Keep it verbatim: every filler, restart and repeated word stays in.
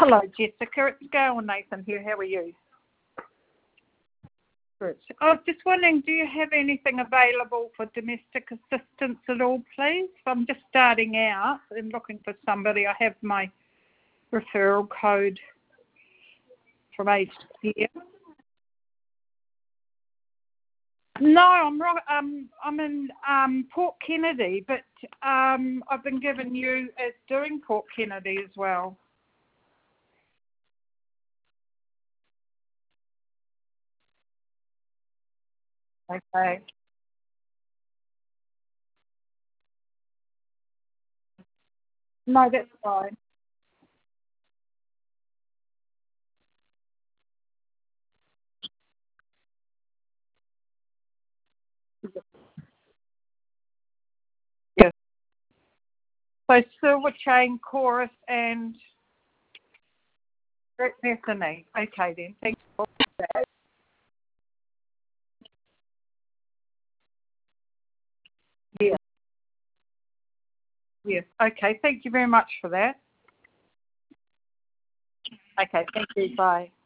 Hello, Jessica. It's Gail Nathan here. How are you? Good. I was just wondering, do you have anything available for domestic assistance at all, please? I'm just starting out and looking for somebody. I have my referral code from aged care. No, I'm wrong. Um, I'm in um, Port Kennedy, but um, I've been given you as doing Port Kennedy as well. Okay. No, that's fine. Yes. So Silver Chain, Chorus, and Bethany. Okay then. Thank you. Yes. Yes. Okay. Thank you very much for that. Okay. Thank you. Bye.